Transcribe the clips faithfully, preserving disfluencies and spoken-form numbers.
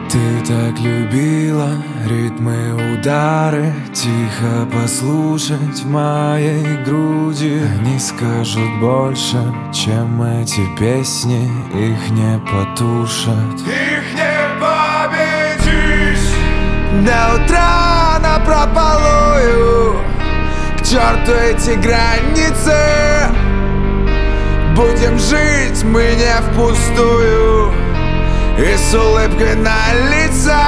Ты так любила ритмы, удары, тихо послушать в моей груди. Они скажут больше, чем эти песни, их не потушат. Их не победишь. До утра напропалую, к черту эти границы. Будем жить мы не впустую и с улыбкой на лице.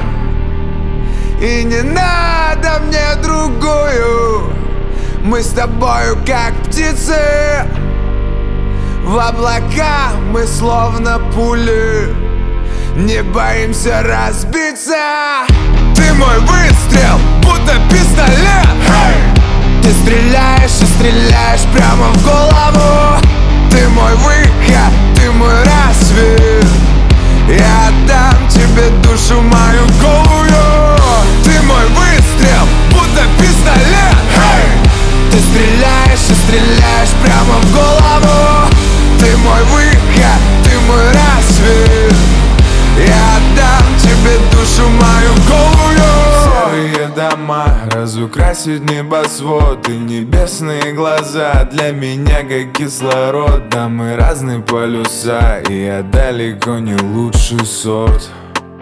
И не надо мне другую, мы с тобою как птицы. В облака мы словно пули, не боимся разбиться. Ты мой выстрел, будто пистолет. hey! Ты стреляешь и стреляешь прямо в голову. Ты мой выход, ты мой рассвет. Я отдам тебе душу мою голую. Ты мой выстрел, будто пистолет. hey! Ты стреляешь и стреляешь прямо в голову. Ты мой выход, ты мой рассвет. Я отдам тебе душу мою голую. Серые дома, разукрасить небосвод и небесные глаза. Для меня как кислород, да мы разные полюса, и я далеко не лучший сорт.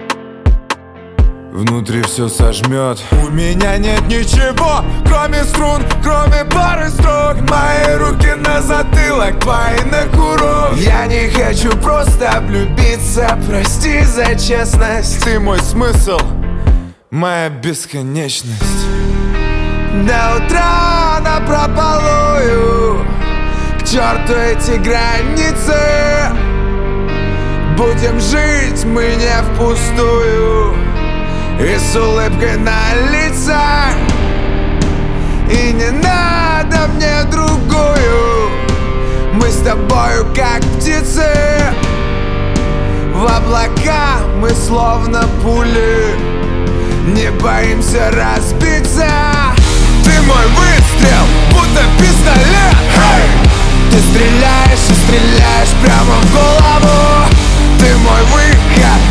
Внутри все сожмет. У меня нет ничего, кроме струн, кроме пары строк. Мои руки на затылок, твои на курок. Я не хочу просто влюбиться, прости за честность. Ты мой смысл, моя бесконечность. До утра напропалую, к черту эти границы. Будем жить мы не впустую и с улыбкой на лице. И не надо мне другую, мы с тобою как птицы. В облака мы словно пули, не боимся разбиться. Ты мой выстрел, будто пистолет. hey! Ты стреляешь и стреляешь прямо в голову. Ты мой выход,